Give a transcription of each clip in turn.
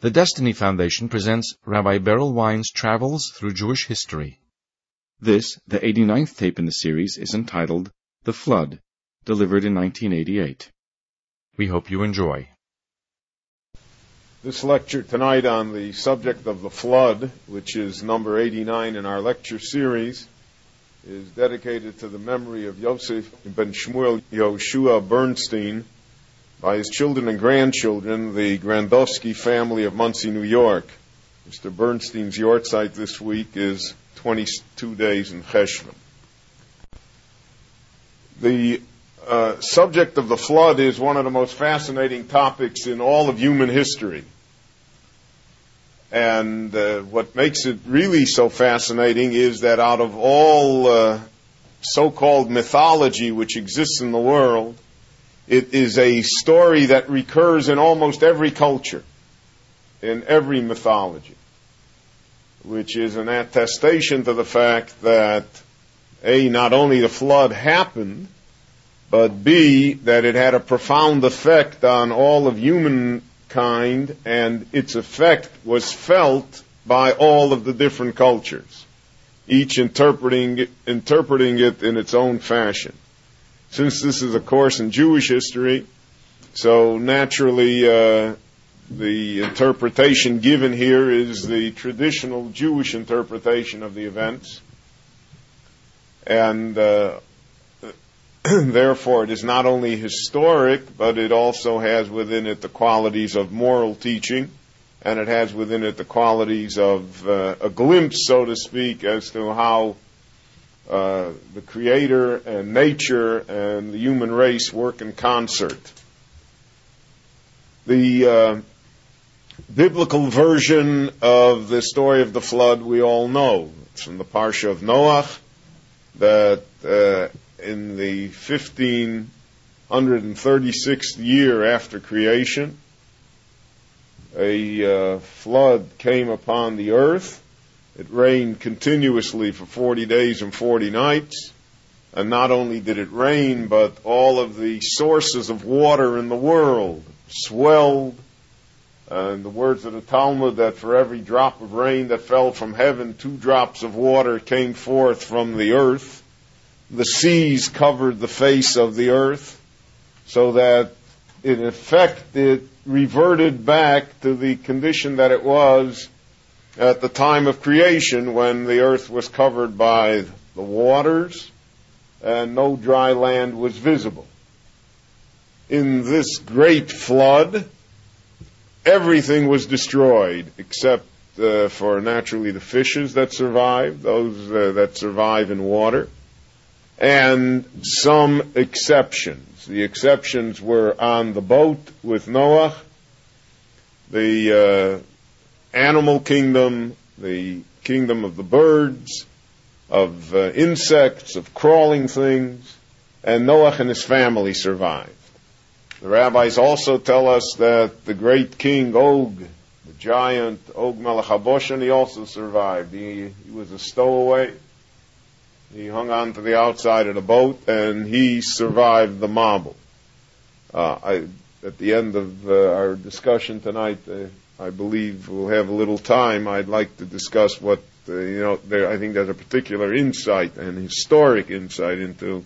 The Destiny Foundation presents Rabbi Beryl Wine's Travels Through Jewish History. This, the 89th tape in the series, is entitled The Flood, delivered in 1988. We hope you enjoy. This lecture tonight on the subject of the flood, which is number 89 in our lecture series, is dedicated to the memory of Yosef ben Shmuel Yoshua Bernstein by his children and grandchildren, the Grandowski family of Monsey, New York. Mr. Bernstein's yahrzeit this week is 22 days in Cheshvan. The subject of the flood is one of the most fascinating topics in all of human history. And what makes it really so fascinating is that out of all so-called mythology which exists in the world, it is a story that recurs in almost every culture, in every mythology, which is an attestation to the fact that, A, not only the flood happened, but B, that it had a profound effect on all of humankind, and its effect was felt by all of the different cultures, each interpreting it in its own fashion. Since this is a course in Jewish history, so naturally the interpretation given here is the traditional Jewish interpretation of the events, and therefore it is not only historic, but it also has within it the qualities of moral teaching, and it has within it the qualities of a glimpse, so to speak, as to how the Creator and nature and the human race work in concert. The biblical version of the story of the flood we all know. It's from the Parsha of Noach, that in the 1536th year after creation, a flood came upon the earth. It rained continuously for 40 days and 40 nights. And not only did it rain, but all of the sources of water in the world swelled. In the words of the Talmud, that for every drop of rain that fell from heaven, 2 drops of water came forth from the earth. The seas covered the face of the earth, so that in effect it reverted back to the condition that it was at the time of creation, when the earth was covered by the waters and no dry land was visible. In this great flood, everything was destroyed except for naturally the fishes that survived, those that survive in water, and some exceptions. The exceptions were on the boat with Noah, the animal kingdom, the kingdom of the birds, of insects, of crawling things, and Noah and his family survived. The rabbis also tell us that the great king Og, the giant Og Melech HaBoshen, he also survived. He was a stowaway. He hung on to the outside of the boat, and he survived the Mabul. At the end of our discussion tonight, I believe we'll have a little time. I'd like to discuss what, I think there's a particular insight and historic insight into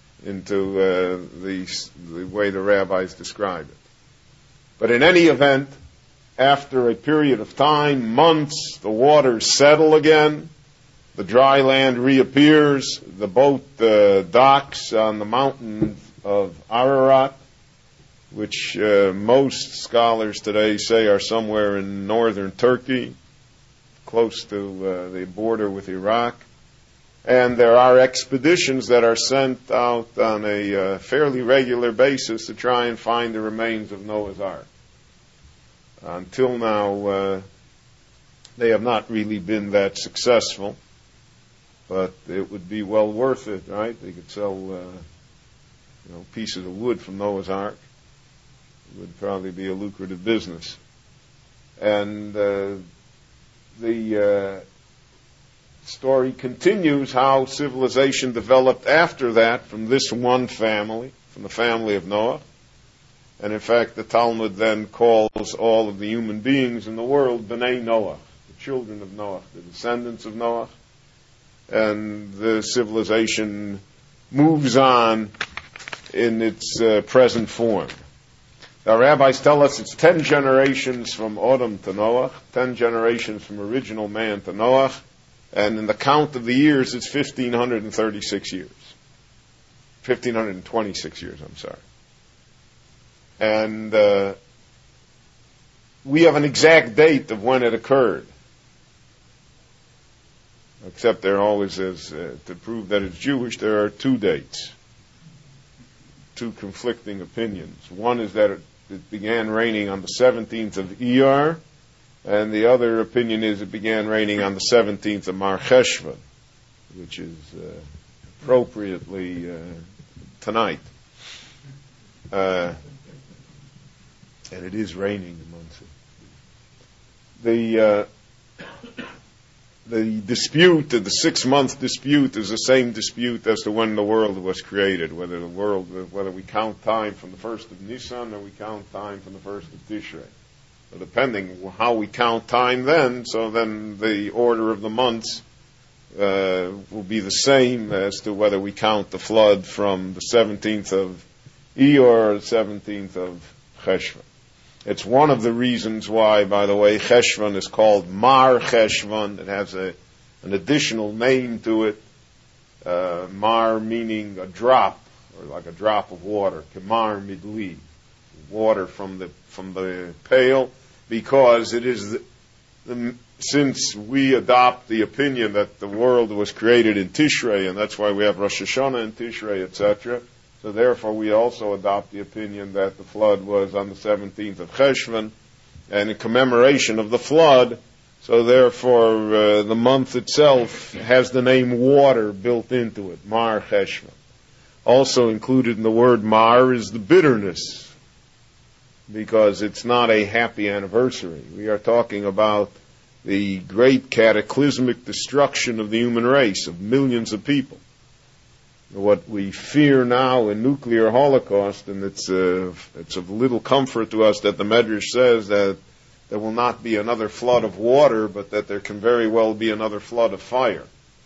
the way the rabbis describe it. But in any event, after a period of time, months, the waters settle again, the dry land reappears, the boat docks on the mountain of Ararat, which most scholars today say are somewhere in northern Turkey, close to the border with Iraq. And there are expeditions that are sent out on a fairly regular basis to try and find the remains of Noah's Ark. Until now, they have not really been that successful, but it would be well worth it, right? They could sell pieces of wood from Noah's Ark. It would probably be a lucrative business. And the story continues how civilization developed after that from this one family, from the family of Noah. And in fact, the Talmud then calls all of the human beings in the world B'nai Noach, the children of Noach, the descendants of Noach. And the civilization moves on in its present form. Our rabbis tell us it's 10 generations from Adam to Noach, 10 generations from original man to Noach, and in the count of the years, it's 1,536 years. 1,526 years, I'm sorry. And we have an exact date of when it occurred. Except there always is, to prove that it's Jewish, there are two dates. Two conflicting opinions. One is that it began raining on the 17th of Iyar, and the other opinion is it began raining on the 17th of Mar Cheshvan, which is appropriately tonight. And it is raining in Muncie. The dispute, the 6-month dispute, is the same dispute as to when the world was created, whether we count time from the 1st of Nisan or we count time from the 1st of Tishrei. So depending how we count time then, so then the order of the months will be the same as to whether we count the flood from the 17th of Iyar or the 17th of Cheshvan. It's one of the reasons why, by the way, Cheshvan is called Mar Cheshvan. It has an additional name to it. Mar meaning a drop, or like a drop of water. Kemar midli, water from the pail, because it is since we adopt the opinion that the world was created in Tishrei, and that's why we have Rosh Hashanah in Tishrei, etc. So therefore, we also adopt the opinion that the flood was on the 17th of Cheshvan, and in commemoration of the flood, so therefore the month itself has the name water built into it, Mar Cheshvan. Also included in the word Mar is the bitterness, because it's not a happy anniversary. We are talking about the great cataclysmic destruction of the human race, of millions of people. What we fear now in nuclear holocaust, and it's of little comfort to us that the Medrash says that there will not be another flood of water, but that there can very well be another flood of fire.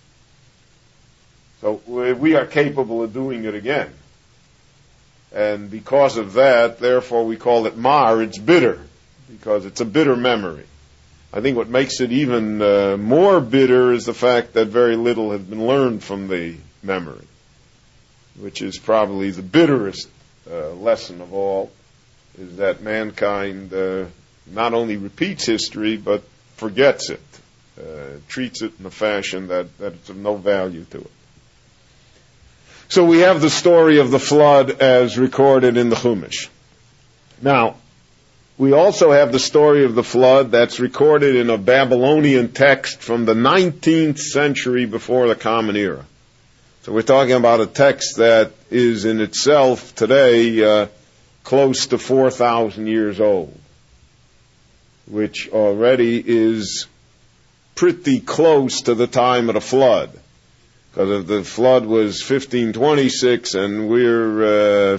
So we are capable of doing it again. And because of that, therefore we call it Mar, it's bitter, because it's a bitter memory. I think what makes it even more bitter is the fact that very little has been learned from the memory, which is probably the bitterest lesson of all, is that mankind not only repeats history, but forgets it, treats it in a fashion that it's of no value to it. So we have the story of the flood as recorded in the Chumash. Now, we also have the story of the flood that's recorded in a Babylonian text from the 19th century before the Common Era. So we're talking about a text that is in itself today close to 4,000 years old, which already is pretty close to the time of the flood. Because if the flood was 1526 and we're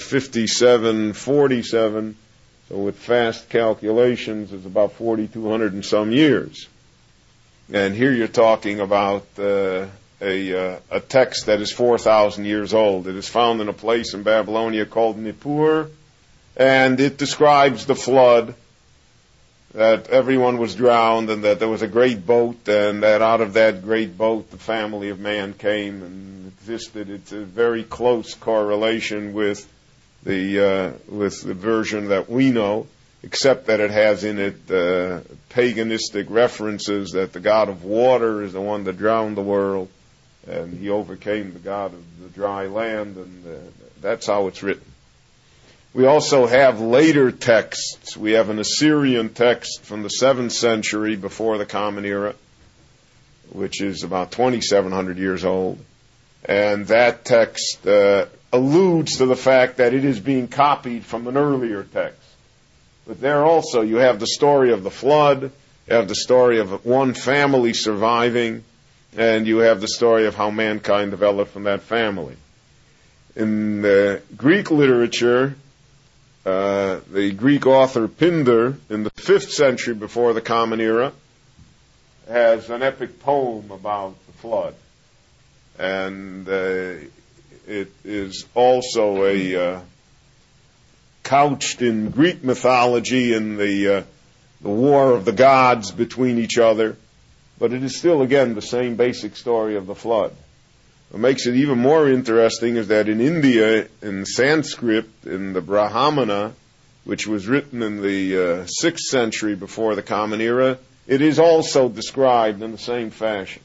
5747, so with fast calculations, it's about 4,200 and some years. And here you're talking about a text that is 4,000 years old. It is found in a place in Babylonia called Nippur, and it describes the flood, that everyone was drowned and that there was a great boat, and that out of that great boat the family of man came and existed. It's a very close correlation with the version that we know, except that it has in it paganistic references that the god of water is the one that drowned the world, and he overcame the god of the dry land, and that's how it's written. We also have later texts. We have an Assyrian text from the 7th century before the Common Era, which is about 2,700 years old. And that text alludes to the fact that it is being copied from an earlier text. But there also you have the story of the flood, you have the story of one family surviving, and you have the story of how mankind developed from that family. In Greek literature, The Greek author Pindar, in the 5th century before the Common Era, has an epic poem about the flood. And it is also couched in Greek mythology in the war of the gods between each other. But it is still, again, the same basic story of the flood. What makes it even more interesting is that in India, in Sanskrit, in the Brahmana, which was written in the 6th century before the Common Era, it is also described in the same fashion.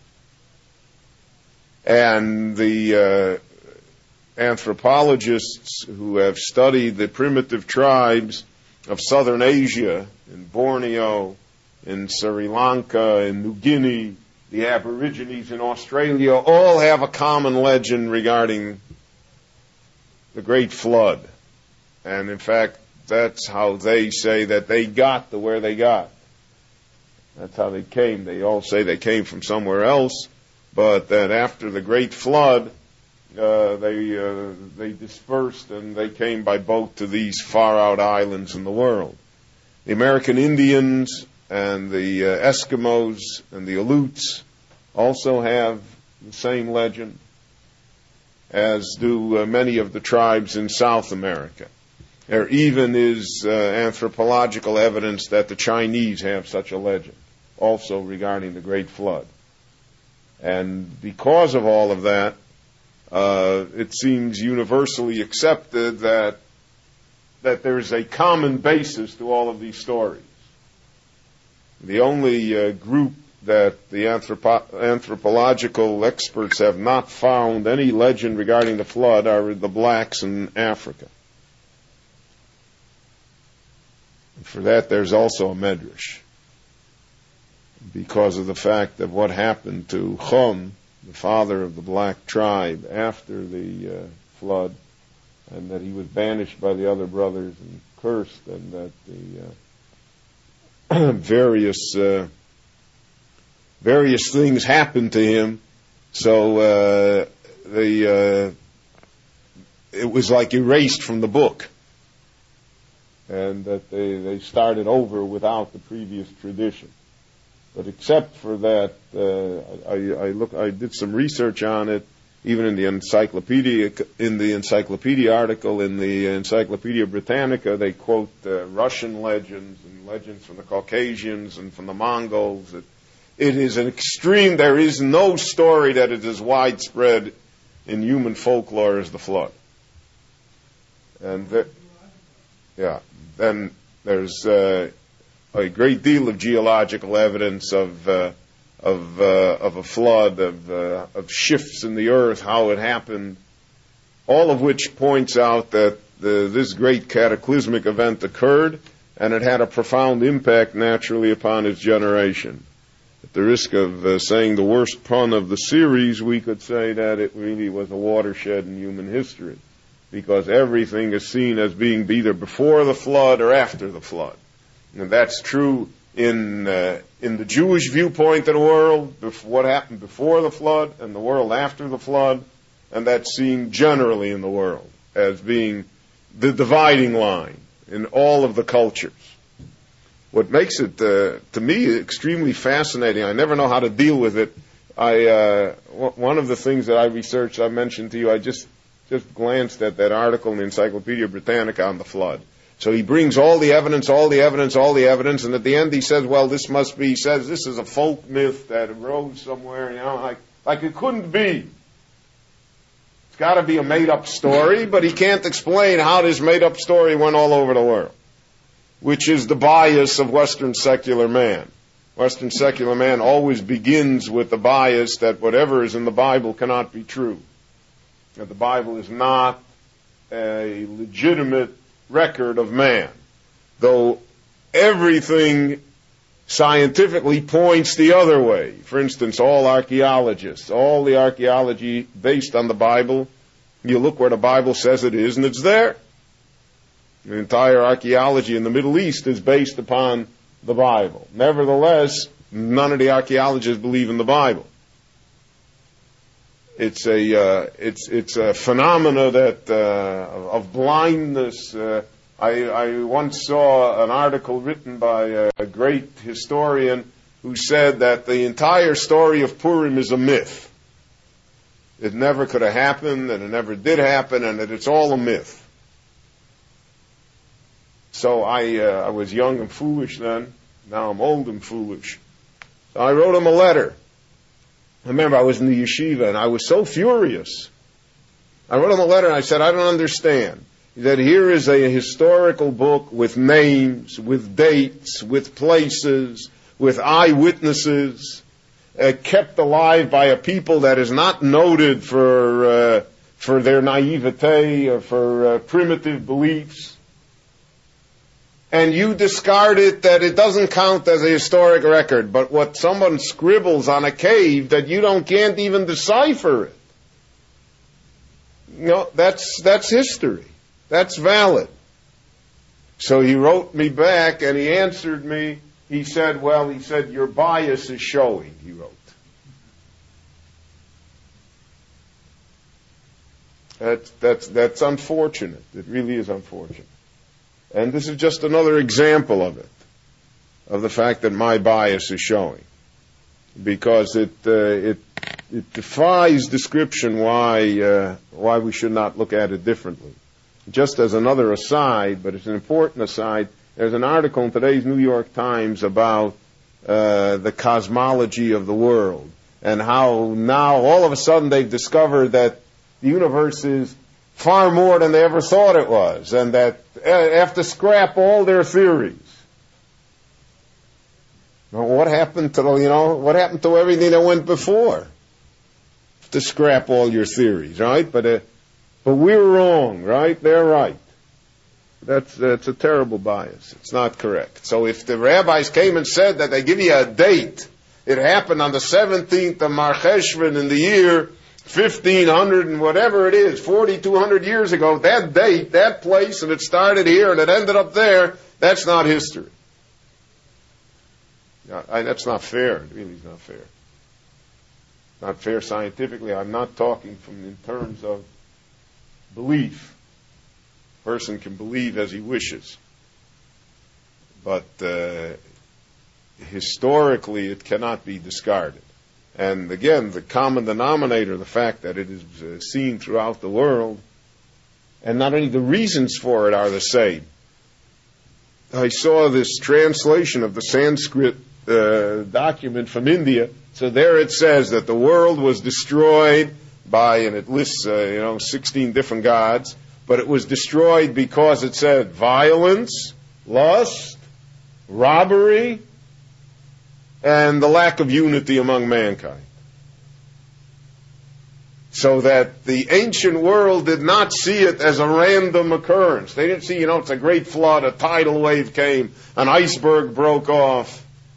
And the anthropologists who have studied the primitive tribes of southern Asia, in Borneo, in Sri Lanka, in New Guinea, the Aborigines in Australia, all have a common legend regarding the Great Flood. And in fact, that's how they say that they got to where they got. That's how they came. They all say they came from somewhere else, but that after the Great Flood, they dispersed and they came by boat to these far-out islands in the world. The American Indians and the Eskimos and the Aleuts also have the same legend, as do many of the tribes in South America. There even is anthropological evidence that the Chinese have such a legend, also regarding the Great Flood. And because of all of that, it seems universally accepted that there is a common basis to all of these stories. The only group that the anthropological experts have not found any legend regarding the flood are the blacks in Africa. And for that, there's also a medrash, because of the fact of what happened to Chum, the father of the black tribe, after the flood, and that he was banished by the other brothers and cursed, and that the various things happened to him. So it was like erased from the book, and that they started over without the previous tradition. But except for that, I did some research on it, even in the encyclopedia article in the Encyclopedia Britannica. They quote Russian legends and legends from the Caucasians and from the Mongols. It is an extreme. There is no story that is as widespread in human folklore as the flood. And then there's a great deal of geological evidence of a flood, of shifts in the earth, how it happened, all of which points out that this great cataclysmic event occurred, and it had a profound impact naturally upon its generation. At the risk of saying the worst pun of the series, we could say that it really was a watershed in human history, because everything is seen as being either before the flood or after the flood. And that's true in the Jewish viewpoint of the world, what happened before the flood and the world after the flood, and that's seen generally in the world as being the dividing line in all of the cultures. What makes it, to me, extremely fascinating, I never know how to deal with it. One of the things that I researched, I mentioned to you, I just glanced at that article in the Encyclopedia Britannica on the flood. So he brings all the evidence, and at the end he says, well, he says this is a folk myth that arose somewhere, like it couldn't be. It's got to be a made-up story, but he can't explain how this made-up story went all over the world, which is the bias of Western secular man. Western secular man always begins with the bias that whatever is in the Bible cannot be true, that the Bible is not a legitimate record of man, though everything scientifically points the other way. For instance, all the archaeology based on the Bible, you look where the Bible says it is, and it's there. The entire archaeology in the Middle East is based upon the Bible. Nevertheless, none of the archaeologists believe in the Bible. It's a phenomena that of blindness I once saw an article written by a great historian who said that the entire story of Purim is a myth. It never could have happened, and it never did happen, and that it's all a myth. So I was young and foolish then. Now I'm old and foolish. So I wrote him a letter. I remember I was in the yeshiva, and I was so furious. I wrote him a letter, and I said, I don't understand. He said, here is a historical book with names, with dates, with places, with eyewitnesses, kept alive by a people that is not noted for their naivete or for primitive beliefs. And you discard it that it doesn't count as a historic record, but what someone scribbles on a cave that you can't even decipher it. You know, that's history. That's valid. So he wrote me back and he answered me. He said, your bias is showing, he wrote. That's unfortunate. It really is unfortunate. And this is just another example of it, of the fact that my bias is showing. Because it defies description why we should not look at it differently. Just as another aside, but it's an important aside, there's an article in today's New York Times about the cosmology of the world, and how now all of a sudden they've discovered that the universe is far more than they ever thought it was, and that have to scrap all their theories. Now, what happened to everything that went before? To scrap all your theories, right? But we're wrong, right? They're right. That's a terrible bias. It's not correct. So if the rabbis came and said that they give you a date, it happened on the 17th of Mar Cheshvan in the year 1500 and whatever it is, 4,200 years ago, that date, that place, and it started here and it ended up there, that's not history. That's not fair. It really is not fair. Not fair scientifically. I'm not talking in terms of belief. A person can believe as he wishes. But historically, it cannot be discarded. And again, the common denominator, the fact that it is seen throughout the world, and not only the reasons for it are the same. I saw this translation of the Sanskrit document from India. So there it says that the world was destroyed by, and it lists 16 different gods, but it was destroyed because it said violence, lust, robbery, and the lack of unity among mankind. So that the ancient world did not see it as a random occurrence. They didn't see, it's a great flood, a tidal wave came, an iceberg broke off.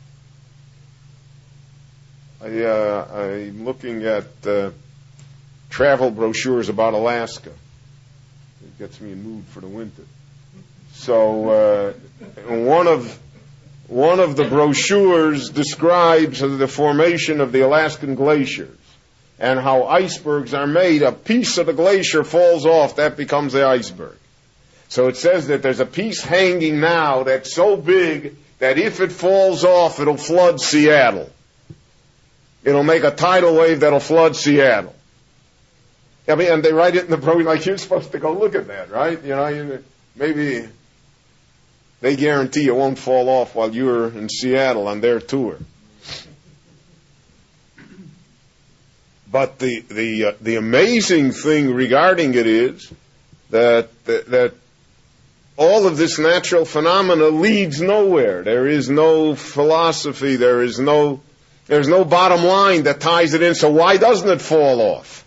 I'm looking at travel brochures about Alaska. It gets me in the mood for the winter. So one of the brochures describes the formation of the Alaskan glaciers and how icebergs are made. A piece of the glacier falls off, that becomes the iceberg. So it says that there's a piece hanging now that's so big that if it falls off, it'll flood Seattle. It'll make a tidal wave that'll flood Seattle. And they write it in the brochure like you're supposed to go look at that, right? Maybe they guarantee it won't fall off while you're in Seattle on their tour. But the amazing thing regarding it is that all of this natural phenomena leads nowhere. There is no philosophy. There's no bottom line that ties it in. So why doesn't it fall off?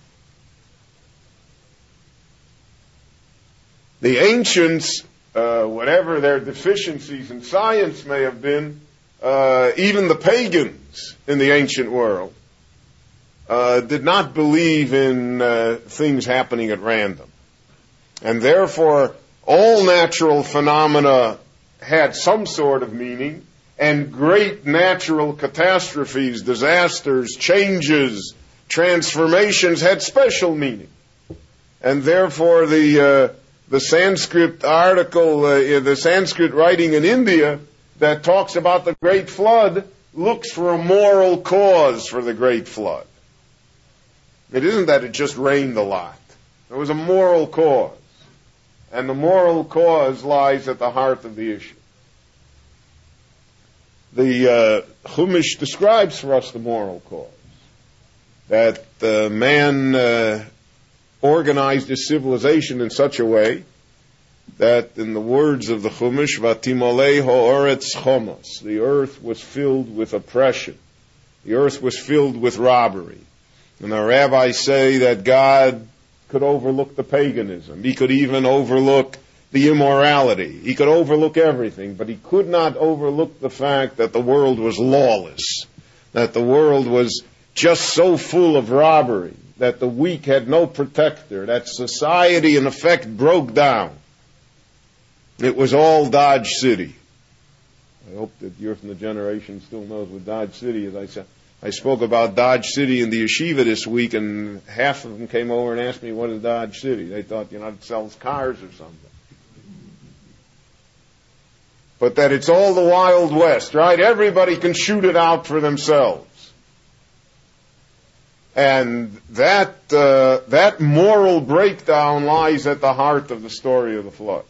The ancients, whatever their deficiencies in science may have been, even the pagans in the ancient world did not believe in things happening at random. And therefore, all natural phenomena had some sort of meaning, and great natural catastrophes, disasters, changes, transformations had special meaning. And therefore, the the Sanskrit article, the Sanskrit writing in India that talks about the Great Flood looks for a moral cause for the Great Flood. It isn't that it just rained a lot. There was a moral cause. And the moral cause lies at the heart of the issue. The Chumash describes for us the moral cause. That man organized his civilization in such a way that, in the words of the Chumash, Vatimolei ha'oretz chomos, the earth was filled with oppression. The earth was filled with robbery. And the rabbis say that God could overlook the paganism. He could even overlook the immorality. He could overlook everything, but he could not overlook the fact that the world was lawless, that the world was just so full of robbery, that the weak had no protector, that society in effect broke down. It was all Dodge City. I hope that you're from the generation still knows what Dodge City is. I spoke about Dodge City in the yeshiva this week, and half of them came over and asked me, what is Dodge City? They thought, it sells cars or something. But that it's all the Wild West, right? Everybody can shoot it out for themselves. And that moral breakdown lies at the heart of the story of the flood.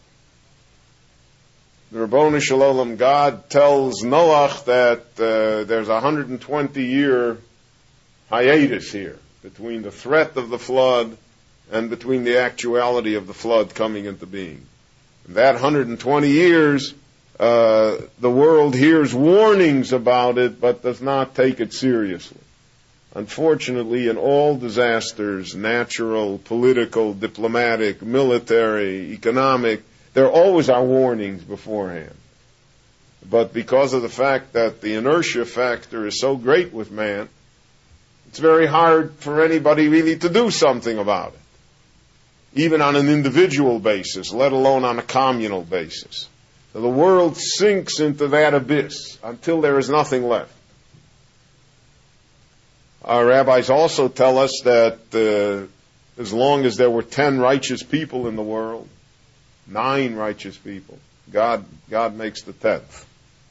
The Rabboni Shalom, God tells Noach that there's a 120-year hiatus here between the threat of the flood and between the actuality of the flood coming into being. In that 120 years, the world hears warnings about it but does not take it seriously. Unfortunately, in all disasters, natural, political, diplomatic, military, economic, there always are warnings beforehand. But because of the fact that the inertia factor is so great with man, it's very hard for anybody really to do something about it, even on an individual basis, let alone on a communal basis. So the world sinks into that abyss until there is nothing left. Our rabbis also tell us that as long as there were 10 righteous people in the world, 9 righteous people, God makes the 10th,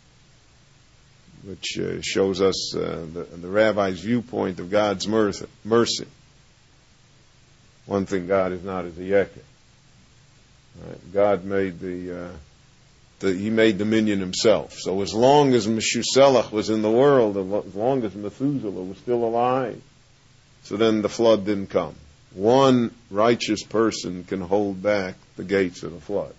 which shows us the rabbi's viewpoint of God's mercy. One thing God is not is a yeker. Right? God made He made dominion himself. So as long as Meshuselach was in the world, as long as Methuselah was still alive, so then the flood didn't come. One righteous person can hold back the gates of the flood.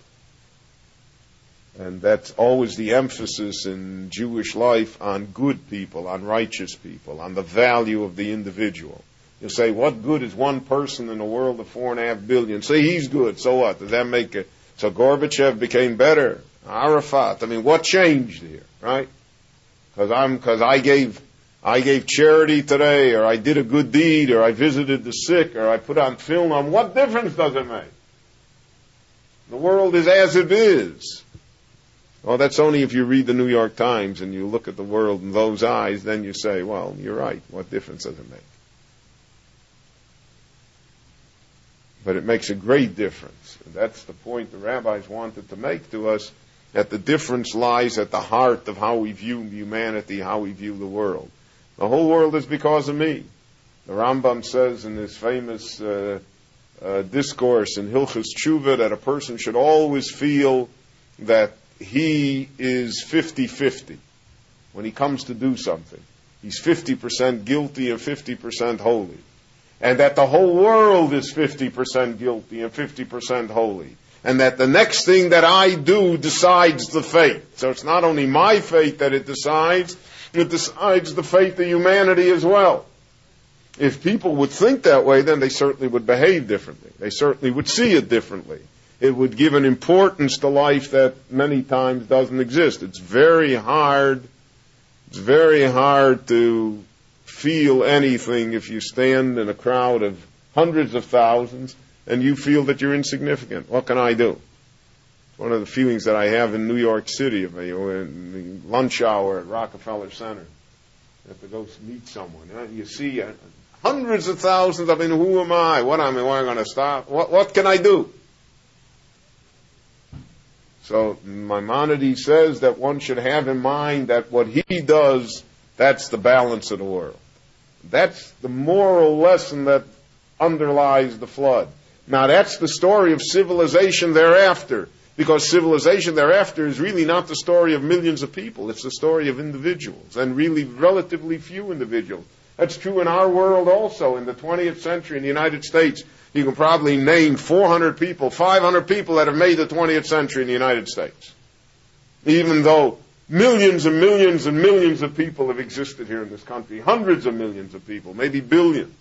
And that's always the emphasis in Jewish life on good people, on righteous people, on the value of the individual. You say, what good is one person in a world of 4.5 billion? Say he's good, so what? Does that make it? So Gorbachev became better. Arafat, what changed here, right? Because I gave charity today, or I did a good deed, or I visited the sick, or I put on film on. What difference does it make? The world is as it is. Well, that's only if you read the New York Times and you look at the world in those eyes, then you say, well, you're right. What difference does it make? But it makes a great difference. And that's the point the rabbis wanted to make to us, that the difference lies at the heart of how we view humanity, how we view the world. The whole world is because of me. The Rambam says in his famous discourse in Hilchos Tshuva that a person should always feel that he is 50-50 when he comes to do something. He's 50% guilty and 50% holy. And that the whole world is 50% guilty and 50% holy. And that the next thing that I do decides the fate. So it's not only my fate that it decides the fate of humanity as well. If people would think that way, then they certainly would behave differently. They certainly would see it differently. It would give an importance to life that many times doesn't exist. It's very hard to feel anything if you stand in a crowd of hundreds of thousands and you feel that you're insignificant. What can I do? It's one of the feelings that I have in New York City, in the lunch hour at Rockefeller Center. You have to go meet someone. You see hundreds of thousands. Who am I? What am I going to stop? What can I do? So Maimonides says that one should have in mind that what he does, that's the balance of the world. That's the moral lesson that underlies the flood. Now that's the story of civilization thereafter, because civilization thereafter is really not the story of millions of people. It's the story of individuals, and really relatively few individuals. That's true in our world also. In the 20th century in the United States, you can probably name 400 people, 500 people that have made the 20th century in the United States. Even though millions and millions and millions of people have existed here in this country, hundreds of millions of people, maybe billions.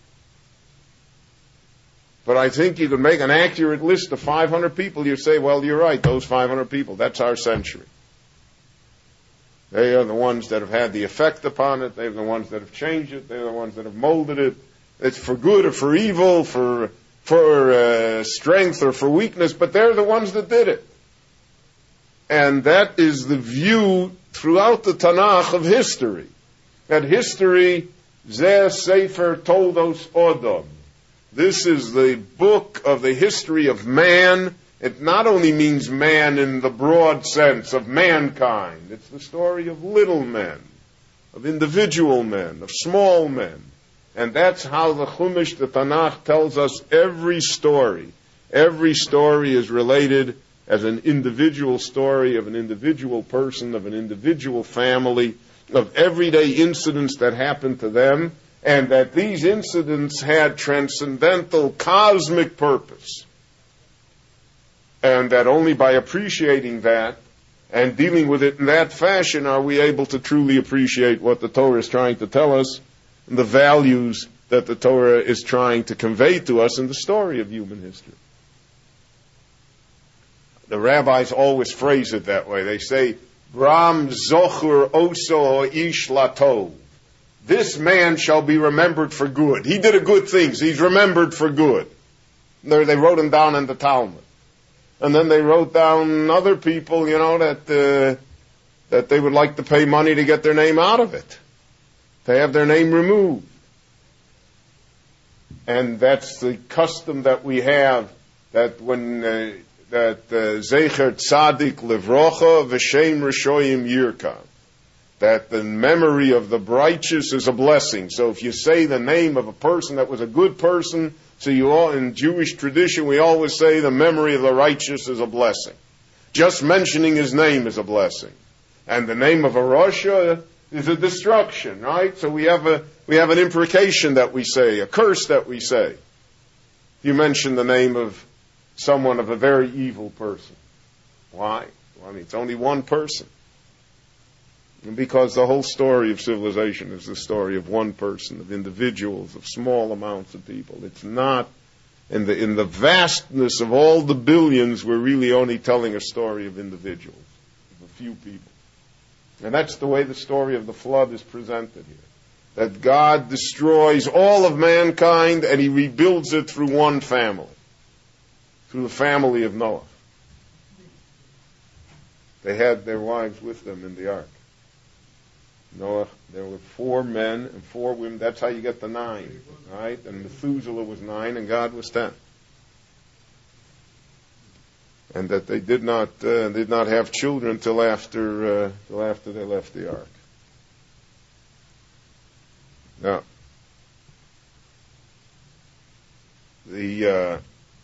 But I think you can make an accurate list of 500 people. You say, well, you're right, those 500 people, that's our century. They are the ones that have had the effect upon it. They're the ones that have changed it. They're the ones that have molded it. It's for good or for evil, for strength or for weakness, but they're the ones that did it. And that is the view throughout the Tanakh of history. That history, Zeh Sefer Toldos Odom. This is the book of the history of man. It not only means man in the broad sense of mankind. It's the story of little men, of individual men, of small men. And that's how the Chumash, the Tanakh, tells us every story. Every story is related as an individual story of an individual person, of an individual family, of everyday incidents that happened to them, and that these incidents had transcendental, cosmic purpose. And that only by appreciating that and dealing with it in that fashion are we able to truly appreciate what the Torah is trying to tell us, and the values that the Torah is trying to convey to us in the story of human history. The rabbis always phrase it that way. They say, Bram Zochur Oso Ish Latov. This man shall be remembered for good. He did a good thing, so he's remembered for good. They wrote him down in the Talmud. And then they wrote down other people, that they would like to pay money to get their name out of it. They have their name removed. And that's the custom that we have, that when Zecher Tzadik Livrocha V'Shem Rishoyim Yirka, that the memory of the righteous is a blessing. So if you say the name of a person that was a good person, so in Jewish tradition we always say the memory of the righteous is a blessing. Just mentioning his name is a blessing. And the name of a Rasha is a destruction, right? So we have an imprecation that we say, a curse that we say. If you mention the name of someone of a very evil person. Why? Well, it's only one person. And because the whole story of civilization is the story of one person, of individuals, of small amounts of people. It's not, in the vastness of all the billions, we're really only telling a story of individuals, of a few people. And that's the way the story of the flood is presented here. That God destroys all of mankind and he rebuilds it through one family. Through the family of Noah. They had their wives with them in the ark. Noah, there were 4 men and 4 women. That's how you get the 9, right? And Methuselah was 9 and God was 10. And that they did not have children until after they left the ark. Now, the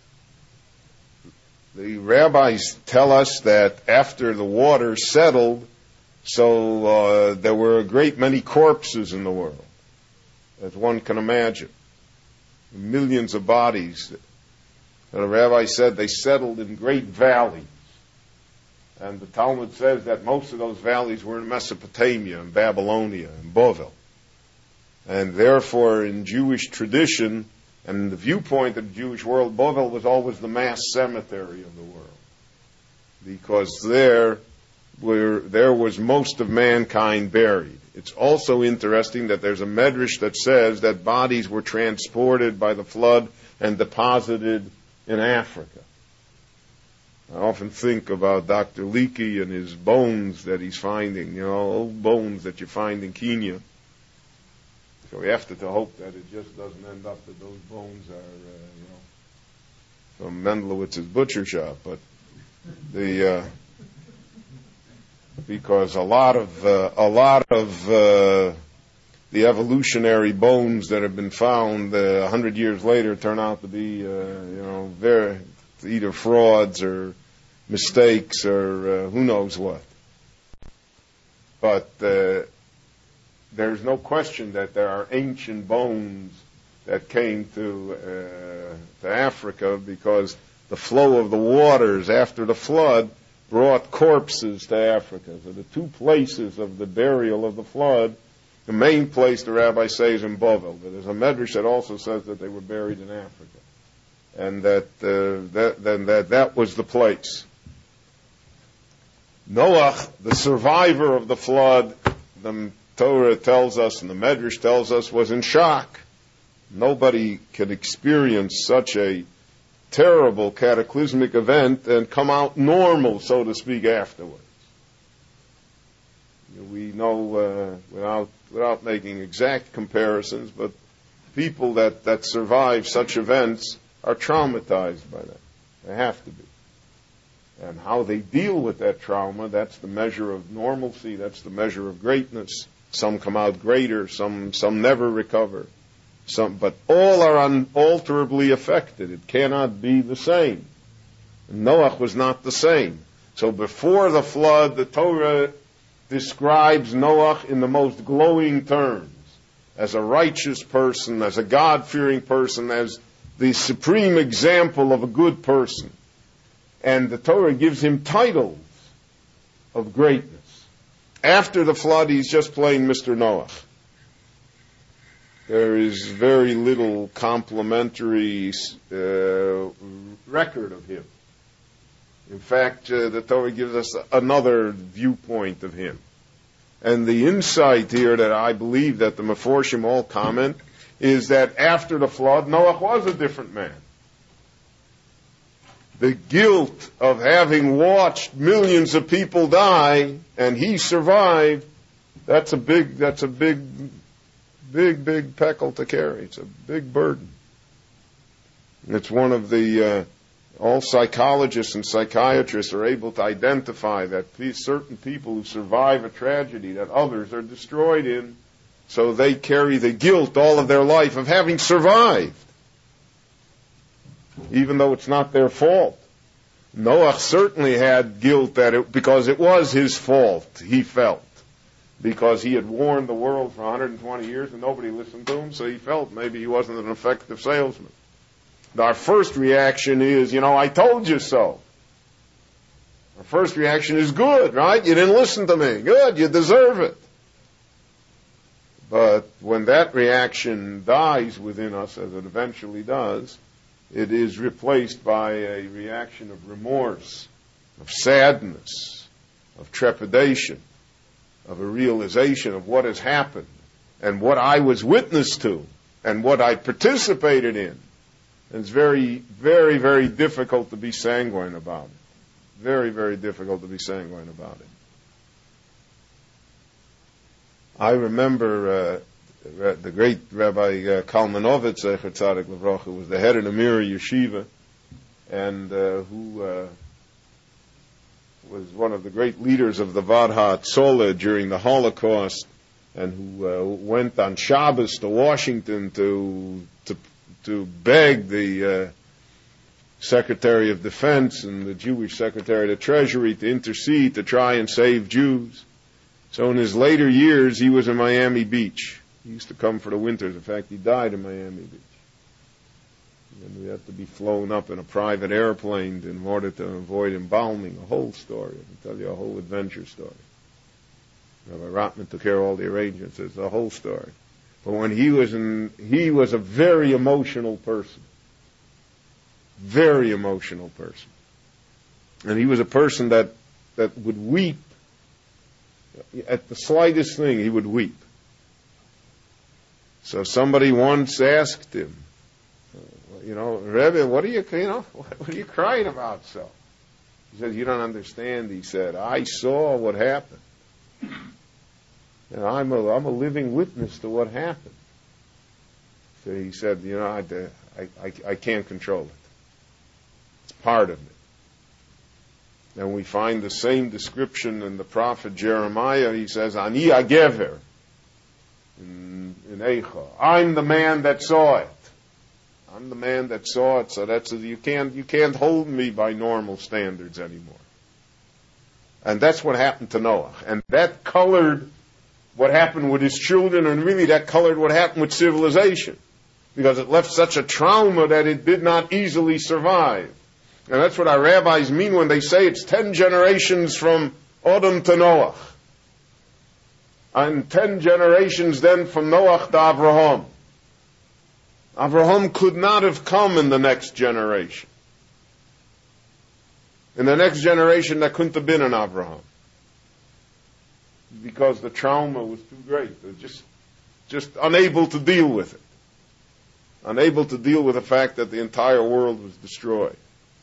rabbis tell us that after the water settled, so there were a great many corpses in the world, as one can imagine. Millions of bodies. And the rabbi said they settled in great valleys. And the Talmud says that most of those valleys were in Mesopotamia, in Babylonia, in Bovel. And therefore, in Jewish tradition, and the viewpoint of the Jewish world, Bovel was always the mass cemetery of the world. Because there was most of mankind buried. It's also interesting that there's a medrash that says that bodies were transported by the flood and deposited in Africa. I often think about Dr. Leakey and his bones that he's finding, old bones that you find in Kenya. So we have to hope that it just doesn't end up that those bones are, from Mendlowitz's butcher shop. But Because a lot of the evolutionary bones that have been found 100 years later turn out to be very either frauds or mistakes or who knows what. But there's no question that there are ancient bones that came to Africa, because the flow of the waters after the flood brought corpses to Africa. So the two places of the burial of the flood, the main place the rabbis say is in Bovel, but there's a medrash that also says that they were buried in Africa, and that was the place. Noach, the survivor of the flood, the Torah tells us and the medrash tells us, was in shock. Nobody could experience such a terrible cataclysmic event and come out normal, so to speak, afterwards. We know, without making exact comparisons, but people that survive such events are traumatized by that. They have to be. And how they deal with that trauma, that's the measure of normalcy, that's the measure of greatness. Some come out greater, some never recover. But all are unalterably affected. It cannot be the same. Noach was not the same. So before the flood, the Torah describes Noach in the most glowing terms, as a righteous person, as a God-fearing person, as the supreme example of a good person. And the Torah gives him titles of greatness. After the flood, he's just plain Mr. Noach. There is very little complimentary record of him. In fact, the Torah gives us another viewpoint of him. And the insight here that I believe that the Meforshim all comment is that after the flood, Noach was a different man. The guilt of having watched millions of people die and he survived, that's a big peckle to carry. It's a big burden. It's one of the, all psychologists and psychiatrists are able to identify that certain people who survive a tragedy that others are destroyed in, so they carry the guilt all of their life of having survived, even though it's not their fault. Noach certainly had guilt because it was his fault, he felt. Because he had warned the world for 120 years and nobody listened to him, so he felt maybe he wasn't an effective salesman. Our first reaction is, I told you so. Our first reaction is good, right? You didn't listen to me. Good, you deserve it. But when that reaction dies within us, as it eventually does, it is replaced by a reaction of remorse, of sadness, of trepidation, of a realization of what has happened and what I was witness to and what I participated in. And it's very, very, very difficult to be sanguine about it. Very, very difficult to be sanguine about it. I remember the great Rabbi Kalmanovitz, Zecher Tzadik Levracha, who was the head of the Mira Yeshiva, and who was one of the great leaders of the Vadha Tzola during the Holocaust, and who went on Shabbos to Washington to beg the Secretary of Defense and the Jewish Secretary of the Treasury to intercede to try and save Jews. So in his later years, he was in Miami Beach. He used to come for the winters. In fact, he died in Miami Beach. And we had to be flown up in a private airplane in order to avoid embalming. A whole story. I can tell you a whole adventure story. Rabbi Rotman took care of all the arrangements. It's a whole story. But when he was a very emotional person. Very emotional person. And he was a person that would weep. At the slightest thing, he would weep. So somebody once asked him, Rebbe, what are you crying about so? He said, you don't understand. He said, I saw what happened. And I'm a living witness to what happened. So he said, I can't control it. It's part of me. And we find the same description in the prophet Jeremiah. He says, Ani agever, in Eicha. I'm the man that saw it. I'm the man that saw it, so that's you can't hold me by normal standards anymore. And that's what happened to Noah. And that colored what happened with his children, and really that colored what happened with civilization. Because it left such a trauma that it did not easily survive. And that's what our rabbis mean when they say it's 10 generations from Adam to Noah. And 10 generations then from Noah to Avraham. Avraham could not have come in the next generation. In the next generation, there couldn't have been an Avraham. Because the trauma was too great. They were just unable to deal with it. Unable to deal with the fact that the entire world was destroyed.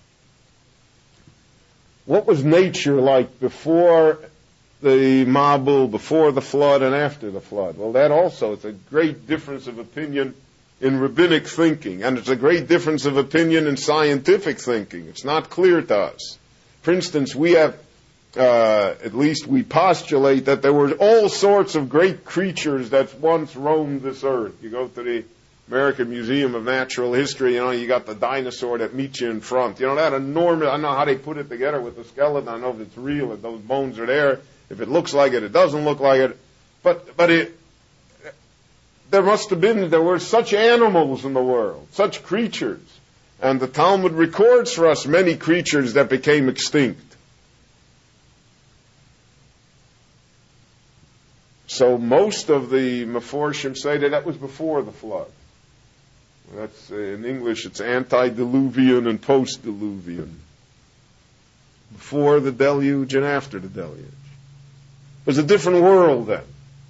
What was nature like before the Mabul, before the flood and after the flood? Well, that also is a great difference of opinion in rabbinic thinking, and it's a great difference of opinion in scientific thinking. It's not clear to us. For instance, we have, at least we postulate that there were all sorts of great creatures that once roamed this earth. You go to the American Museum of Natural History, you got the dinosaur that meets you in front. That enormous, I don't know how they put it together with the skeleton. I don't know if it's real, if those bones are there. If it looks like it, it doesn't look like it. But there were such animals in the world, such creatures. And the Talmud records for us many creatures that became extinct. So most of the Meforshim say that was before the flood. That's in English, it's antediluvian and post-diluvian. Before the deluge and after the deluge. It was a different world then.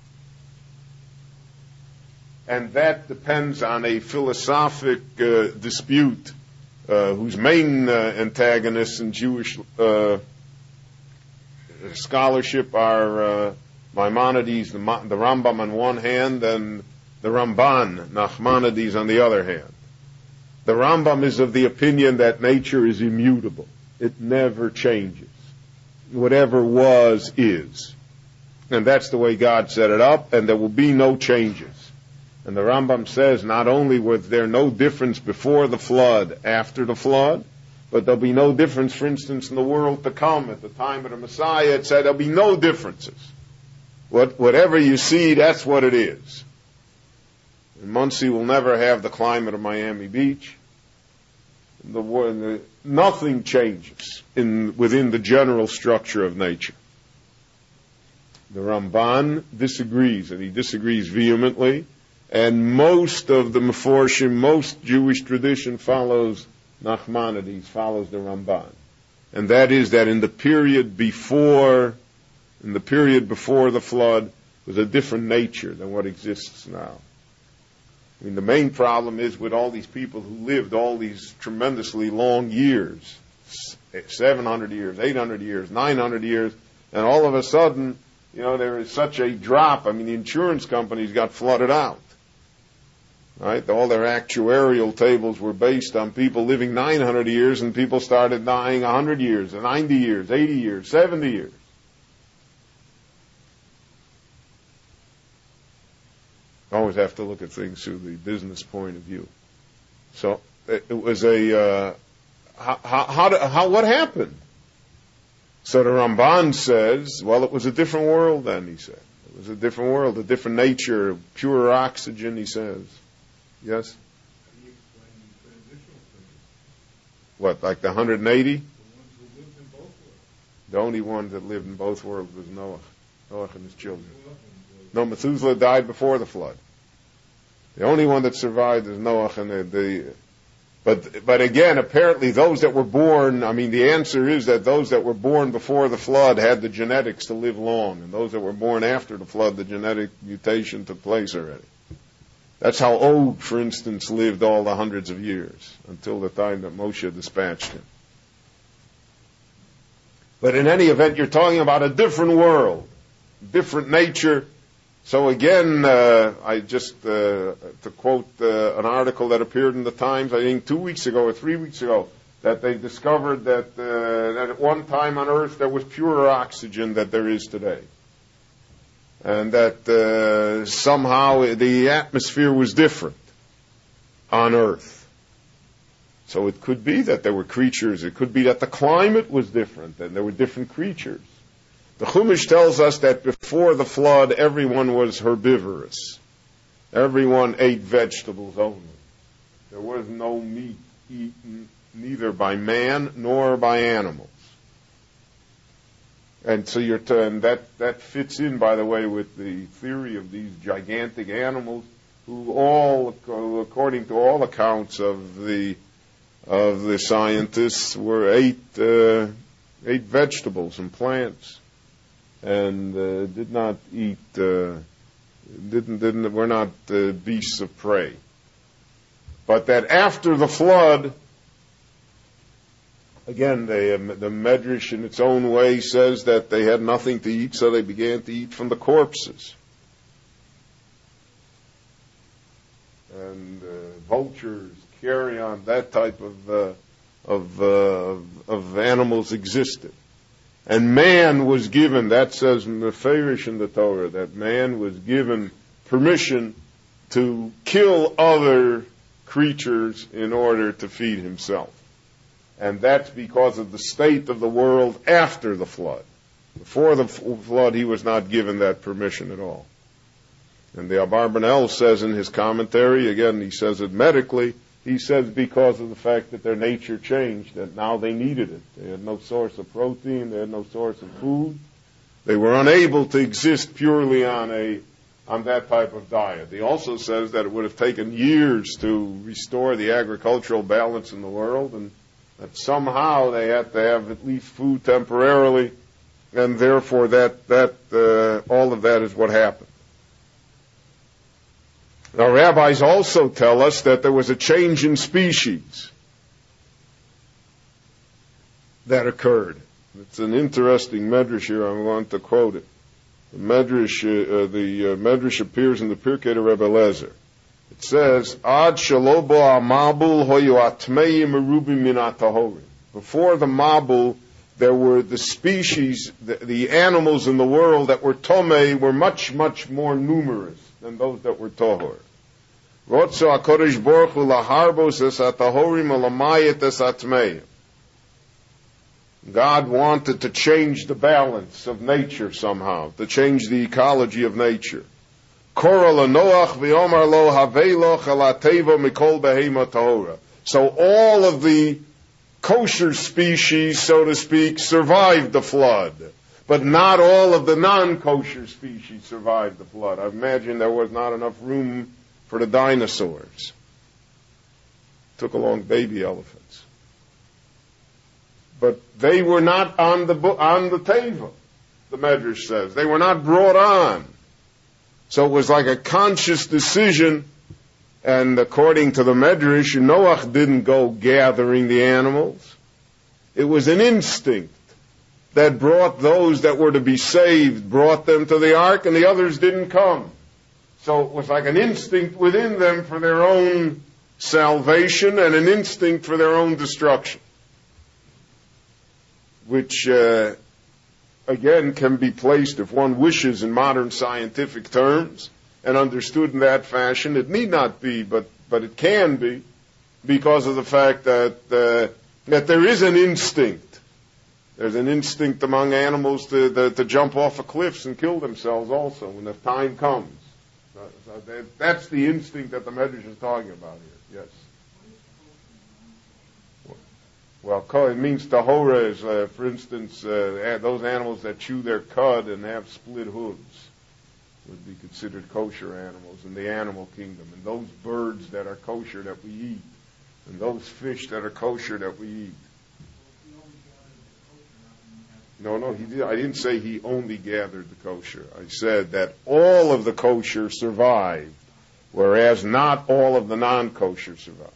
And that depends on a philosophic dispute whose main antagonists in Jewish scholarship are Maimonides, the Rambam on one hand, and the Ramban, Nachmanides, on the other hand. The Rambam is of the opinion that nature is immutable. It never changes. Whatever was, is. And that's the way God set it up, and there will be no changes. And the Rambam says not only was there no difference before the flood, after the flood, but there'll be no difference, for instance, in the world to come. At the time of the Messiah, it said there'll be no differences. Whatever you see, that's what it is. And Muncie will never have the climate of Miami Beach. Nothing changes within the general structure of nature. The Ramban disagrees, and he disagrees vehemently. And most of the Meforshim, most Jewish tradition follows Nachmanides, follows the Ramban. And that is that in the period before the flood was a different nature than what exists now. I mean, the main problem is with all these people who lived all these tremendously long years, 700 years, 800 years, 900 years, and all of a sudden, there is such a drop. I mean, the insurance companies got flooded out. Right? All their actuarial tables were based on people living 900 years, and people started dying 100 years, 90 years, 80 years, 70 years. Always have to look at things through the business point of view. So it was what happened? So the Ramban says, well, it was a different world then, he said. It was a different world, a different nature, pure oxygen, he says. Yes? How do you explain the transitional figures? What, like the 180? The ones who lived in both worlds. The only one that lived in both worlds was Noah and his children. No, Methuselah died before the flood. The only one that survived is Noah and But again, apparently those that were born, the answer is that those that were born before the flood had the genetics to live long, and those that were born after the flood, the genetic mutation took place already. That's how Og, for instance, lived all the hundreds of years, until the time that Moshe dispatched him. But in any event, you're talking about a different world, different nature. So again, I just, to quote an article that appeared in the Times, I think 2 weeks ago or 3 weeks ago, that they discovered that at one time on Earth there was purer oxygen than there is today. And that somehow the atmosphere was different on Earth. So it could be that there were creatures, it could be that the climate was different and there were different creatures. The Chumash tells us that before the flood, everyone was herbivorous. Everyone ate vegetables only. There was no meat eaten neither by man nor by animals. And so that fits in, by the way, with the theory of these gigantic animals who all, according to all accounts of the scientists, ate vegetables and plants, and did not eat were not beasts of prey. But that after the flood, again, the Medrash in its own way says that they had nothing to eat, so they began to eat from the corpses. And vultures, carrion, that type of animals existed. And man was given, that says Meferish in the Torah, that man was given permission to kill other creatures in order to feed himself. And that's because of the state of the world after the flood. Before the flood, he was not given that permission at all. And the Abarbanel says in his commentary, again, he says it medically, he says because of the fact that their nature changed, that now they needed it. They had no source of protein, they had no source of food. They were unable to exist purely on that type of diet. He also says that it would have taken years to restore the agricultural balance in the world, and that somehow they had to have at least food temporarily, and therefore all of that is what happened. Now, rabbis also tell us that there was a change in species that occurred. It's an interesting medrash here. I'm going to quote it. The medrash appears in the Pirkei de Rebbe Lezer. It says, "Ad shalobo amabul hoyu atmeim merubim min atahorim." Before the Mabul, there were the species, the animals in the world that were tomei were much, much more numerous than those that were tohor. Rotzo HaKadosh Baruch Hu laharbos es atahorim alamayet es atmeim. God wanted to change the balance of nature somehow, to change the ecology of nature. Korah LaNoach v'yomar lo haveloch al hateva mikol behema tahora. So all of the kosher species, so to speak, survived the flood. But not all of the non-kosher species survived the flood. I imagine there was not enough room for the dinosaurs. Took along baby elephants. But they were not on the teva, the Medrash says. They were not brought on. So it was like a conscious decision, and according to the Medrash, Noach didn't go gathering the animals. It was an instinct that brought those that were to be saved, brought them to the ark, and the others didn't come. So it was like an instinct within them for their own salvation and an instinct for their own destruction, which again can be placed, if one wishes, in modern scientific terms and understood in that fashion. It need not be, but it can be, because of the fact that there is an instinct. There's an instinct among animals to jump off of cliffs and kill themselves also when the time comes. So that's the instinct that the Medrash is talking about here. Yes. Well, it means tahora is, for instance, those animals that chew their cud and have split hooves would be considered kosher animals in the animal kingdom. And those birds that are kosher that we eat, and those fish that are kosher that we eat. No, I didn't say he only gathered the kosher. I said that all of the kosher survived, whereas not all of the non-kosher survived.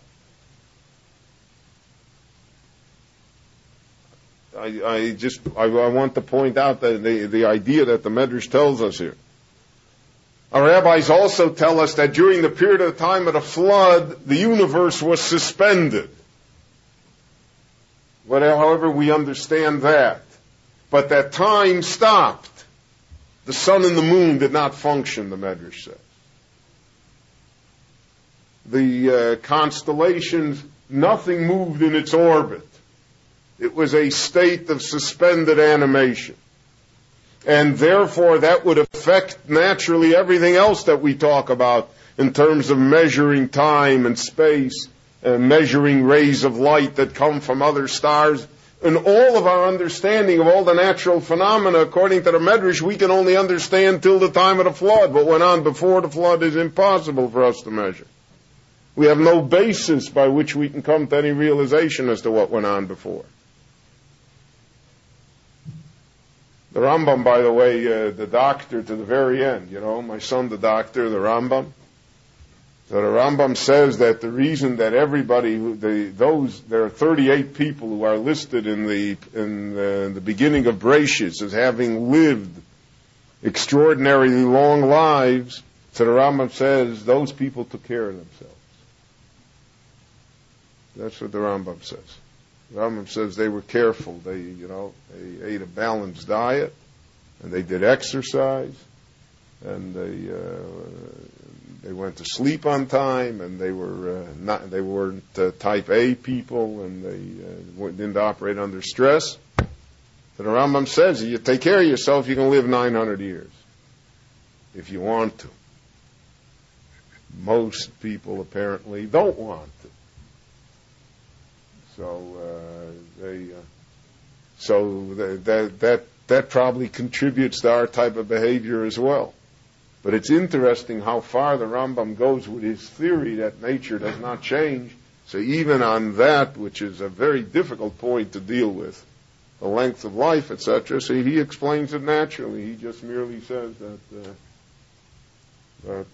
I want to point out that the idea that the Medrash tells us here. Our rabbis also tell us that during the period of time of the flood, the universe was suspended. however we understand that. But that time stopped. The sun and the moon did not function, the Medrash says. The constellations, nothing moved in its orbit. It was a state of suspended animation. And therefore that would affect naturally everything else that we talk about in terms of measuring time and space, measuring rays of light that come from other stars. And all of our understanding of all the natural phenomena, according to the Medrash, we can only understand till the time of the flood. What went on before the flood is impossible for us to measure. We have no basis by which we can come to any realization as to what went on before. The Rambam, by the way, the doctor to the very end, my son, the doctor, the Rambam. So the Rambam says that the reason that everybody, there are 38 people who are listed in the beginning of Bereshit as having lived extraordinarily long lives. So the Rambam says those people took care of themselves. That's what the Rambam says. The Rambam says they were careful. They ate a balanced diet, and they did exercise, and they went to sleep on time, and they weren't type A people, and they didn't operate under stress. So the Rambam says, if you take care of yourself, you can live 900 years, if you want to. Most people apparently don't want to. That probably contributes to our type of behavior as well. But it's interesting how far the Rambam goes with his theory that nature does not change. So even on that, which is a very difficult point to deal with, the length of life, etc., so he explains it naturally. He just merely says that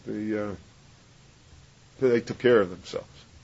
they took care of themselves.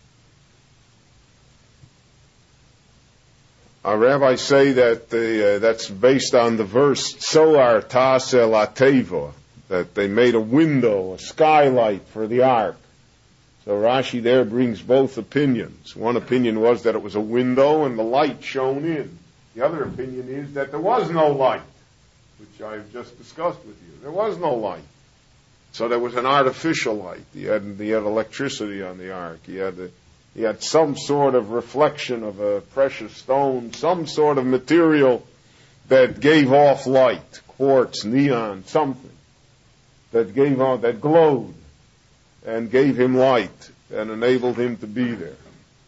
Our rabbis say that that's based on the verse Tzoar Ta'aseh Lateva, that they made a window, a skylight for the ark. So Rashi there brings both opinions. One opinion was that it was a window and the light shone in. The other opinion is that there was no light, which I've just discussed with you. There was no light. So there was an artificial light. He had electricity on the ark. He had some sort of reflection of a precious stone, some sort of material that gave off light, quartz, neon, something that glowed and gave him light and enabled him to be there.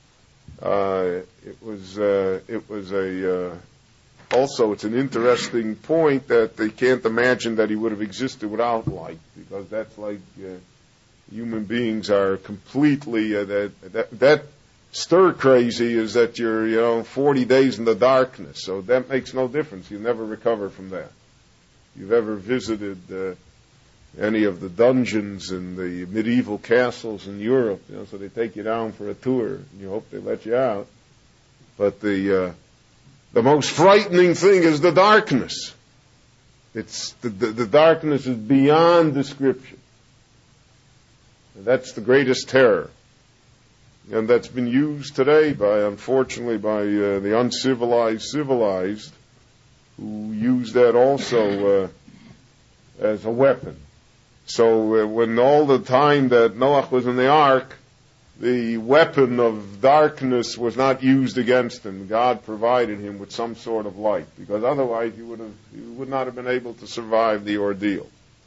Also, it's an interesting point that they can't imagine that he would have existed without light, because that's like human beings are completely that stir crazy is that you're 40 days in the darkness, so that makes no difference. You never recover from that. If you've ever visited any of the dungeons in the medieval castles in Europe, so they take you down for a tour, and you hope they let you out. But the most frightening thing is the darkness. It's the darkness is beyond description. And that's the greatest terror. And that's been used today unfortunately by the uncivilized civilized, who use that also as a weapon. So when all the time that Noach was in the ark, the weapon of darkness was not used against him. God provided him with some sort of light, because otherwise he would not have been able to survive the ordeal.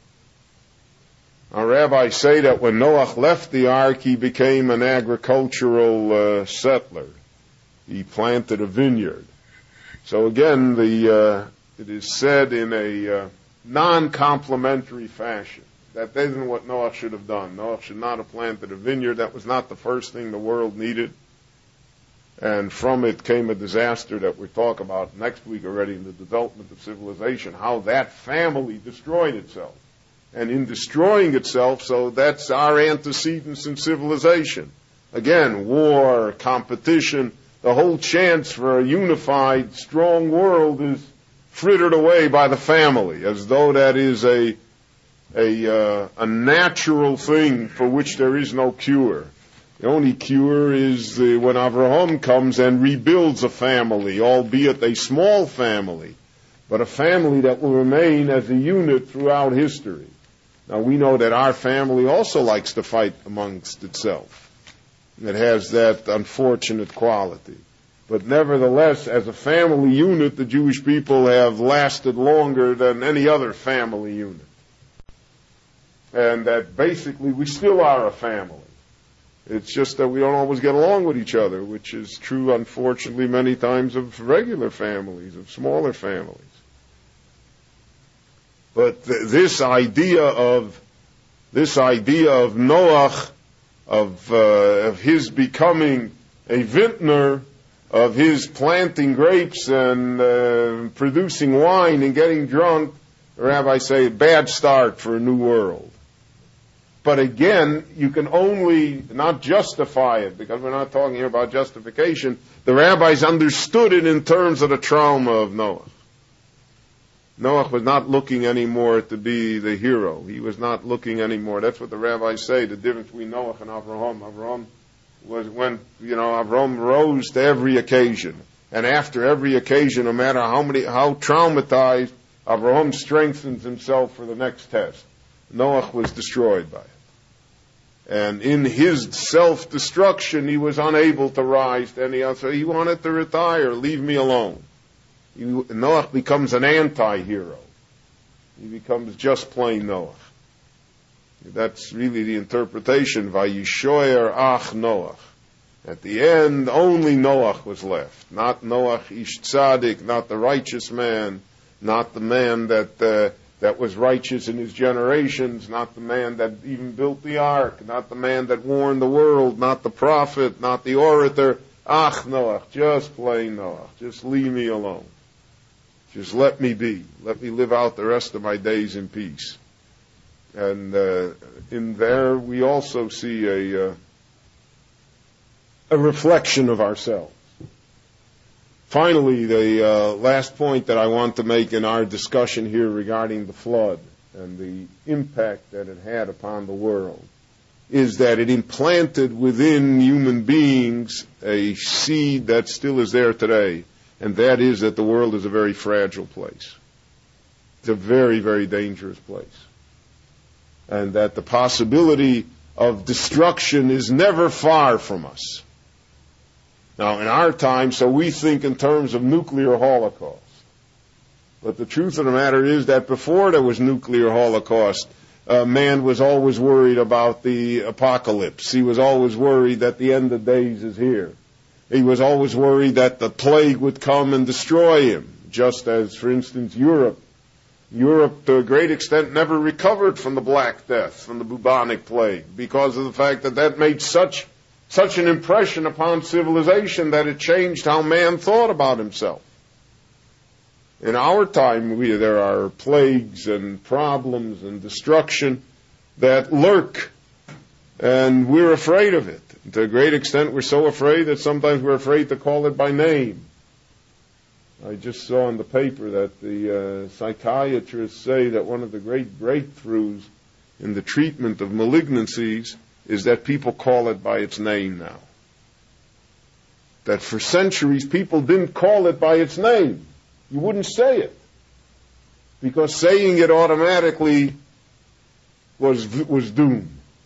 Our rabbis say that when Noach left the ark, he became an agricultural settler. He planted a vineyard. So again, it is said in a non-complimentary fashion. That isn't what Noach should have done. Noach should not have planted a vineyard. That was not the first thing the world needed. And from it came a disaster that we'll talk about next week already in the development of civilization, how that family destroyed itself. And in destroying itself, so that's our antecedents in civilization. Again, war, competition, the whole chance for a unified, strong world is frittered away by the family, as though that is a natural thing for which there is no cure. The only cure is when Avraham comes and rebuilds a family, albeit a small family, but a family that will remain as a unit throughout history. Now, we know that our family also likes to fight amongst itself. It has that unfortunate quality. But nevertheless, as a family unit, the Jewish people have lasted longer than any other family unit. And that basically we still are a family. It's just that we don't always get along with each other, which is true, unfortunately, many times of regular families, of smaller families. But this idea of Noach, of his becoming a vintner, of his planting grapes and producing wine and getting drunk, the rabbis say, bad start for a new world. But again, you can only not justify it, because we're not talking here about justification. The rabbis understood it in terms of the trauma of Noah. Noah was not looking anymore to be the hero. He was not looking anymore. That's what the rabbis say, the difference between Noah and Avraham. Avraham rose to every occasion. And after every occasion, no matter how traumatized, Avraham strengthens himself for the next test. Noah was destroyed by it. And in his self-destruction, he was unable to rise to any other. So he wanted to retire, leave me alone. Noah becomes an anti-hero. He becomes just plain Noah. That's really the interpretation. Vayishoyer ach Noach. At the end, only Noah was left. Not Noah ish tzaddik, not the righteous man, not the man that was righteous in his generations, not the man that even built the ark, not the man that warned the world, not the prophet, not the orator. Ach Noach, just plain Noach. Just leave me alone. Just let me be. Let me live out the rest of my days in peace. And in there we also see a reflection of ourselves. Finally, the last point that I want to make in our discussion here regarding the flood and the impact that it had upon the world is that it implanted within human beings a seed that still is there today, and that is that the world is a very fragile place. It's a very, very dangerous place. And that the possibility of destruction is never far from us. Now, in our time, so we think in terms of nuclear holocaust. But the truth of the matter is that before there was nuclear holocaust, man was always worried about the apocalypse. He was always worried that the end of days is here. He was always worried that the plague would come and destroy him, just as, for instance, Europe, to a great extent, never recovered from the Black Death, from the bubonic plague, because of the fact that made such an impression upon civilization that it changed how man thought about himself. In our time, there are plagues and problems and destruction that lurk, and we're afraid of it. To a great extent, we're so afraid that sometimes we're afraid to call it by name. I just saw in the paper that the psychiatrists say that one of the great breakthroughs in the treatment of malignancies is that people call it by its name now. That for centuries people didn't call it by its name. You wouldn't say it, because saying it automatically was doom.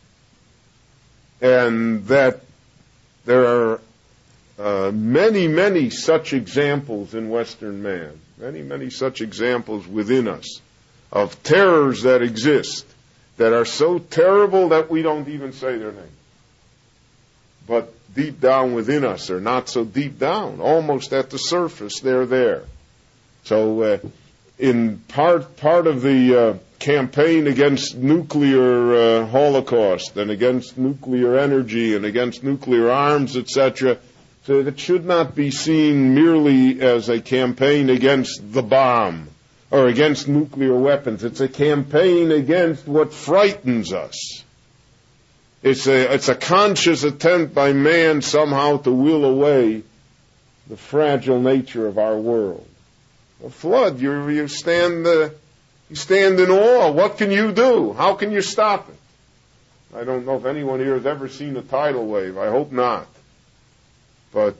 And that there are many, many such examples in Western man, many such examples within us of terrors that exist that are so terrible that we don't even say their name. But deep down within us, or not so deep down, almost at the surface, they're there. So in part of the campaign against nuclear holocaust and against nuclear energy and against nuclear arms, etc., so it should not be seen merely as a campaign against the bomb or against nuclear weapons. It's a campaign against what frightens us. It's a conscious attempt by man somehow to will away the fragile nature of our world. A flood, you stand in awe. What can you do? How can you stop it? I don't know if anyone here has ever seen a tidal wave. I hope not. But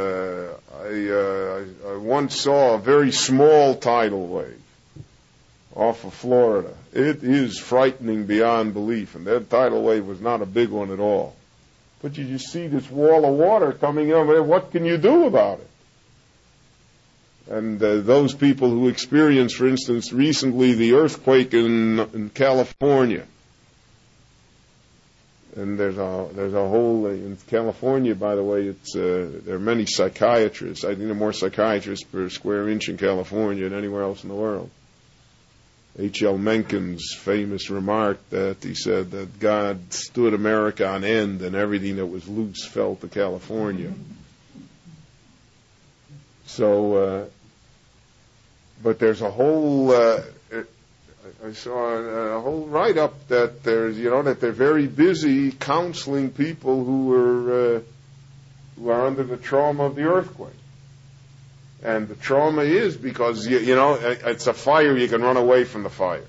I once saw a very small tidal wave off of Florida. It is frightening beyond belief, and that tidal wave was not a big one at all. But you just see this wall of water coming over. What can you do about it? And those people who experienced, for instance, recently the earthquake in California, and there's a whole in California, by the way, there are many psychiatrists. I think there are more psychiatrists per square inch in California than anywhere else in the world. H.L. Mencken's famous remark that he said that God stood America on end and everything that was loose fell to California. So, but there's a whole, I saw a whole write-up that that they're very busy counseling people who are under the trauma of the earthquake. And the trauma is because, it's a fire, you can run away from the fire.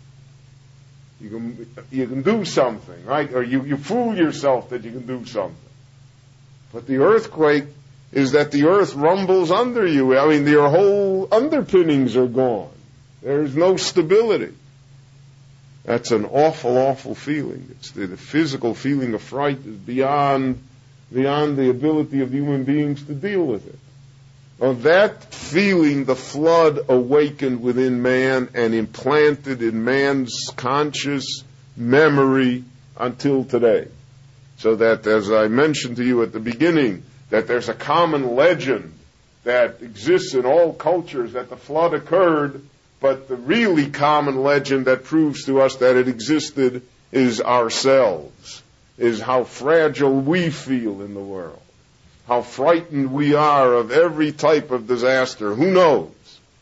You can do something, right? Or you fool yourself that you can do something. But the earthquake is that the earth rumbles under you. I mean, your whole underpinnings are gone. There's no stability. That's an awful, awful feeling. It's the physical feeling of fright is beyond the ability of human beings to deal with it. Well, that feeling, the flood awakened within man and implanted in man's conscious memory until today. So that, as I mentioned to you at the beginning, that there's a common legend that exists in all cultures that the flood occurred, but the really common legend that proves to us that it existed is ourselves, is how fragile we feel in the world. How frightened we are of every type of disaster. Who knows?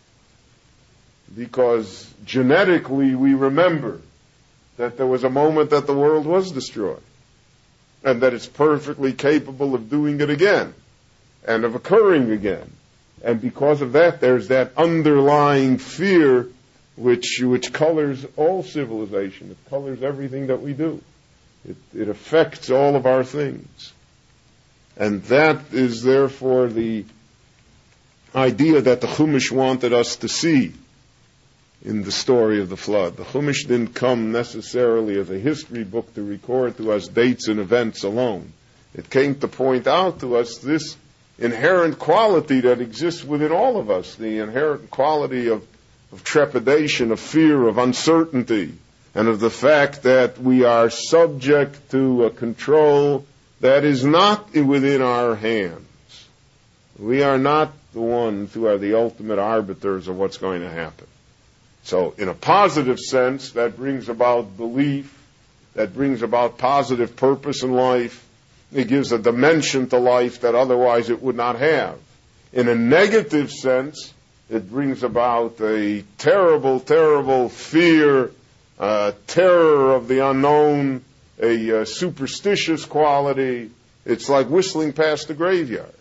Because genetically we remember that there was a moment that the world was destroyed and that it's perfectly capable of doing it again and of occurring again. And because of that, there's that underlying fear which colors all civilization. It colors everything that we do. It affects all of our things. And that is therefore the idea that the Chumash wanted us to see in the story of the flood. The Chumash didn't come necessarily as a history book to record to us dates and events alone. It came to point out to us this inherent quality that exists within all of us, the inherent quality of trepidation, of fear, of uncertainty, and of the fact that we are subject to a control that is not within our hands. We are not the ones who are the ultimate arbiters of what's going to happen. So in a positive sense, that brings about belief, that brings about positive purpose in life. It gives a dimension to life that otherwise it would not have. In a negative sense, it brings about a terrible, terrible fear, terror of the unknown, a superstitious quality. It's like whistling past the graveyard,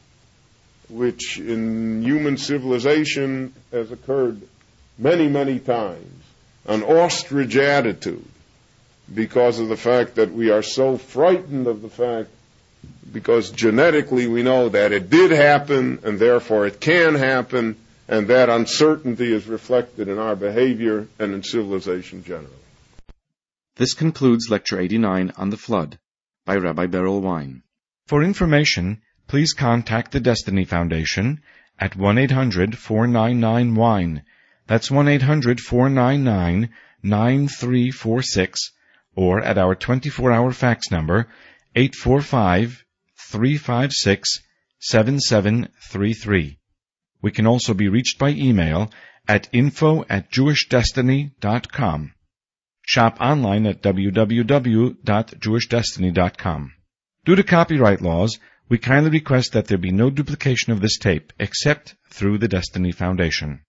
which in human civilization has occurred many, many times. An ostrich attitude because of the fact that we are so frightened of the fact, because genetically we know that it did happen and therefore it can happen, and that uncertainty is reflected in our behavior and in civilization generally. This concludes Lecture 89 on the Flood by Rabbi Beryl Wine. For information, please contact the Destiny Foundation at 1-800-499-WINE. That's 1-800-499-9346, or at our 24-hour fax number, 845-356-7733. We can also be reached by email at info@jewishdestiny.com. Shop online at www.jewishdestiny.com. Due to copyright laws, we kindly request that there be no duplication of this tape except through the Destiny Foundation.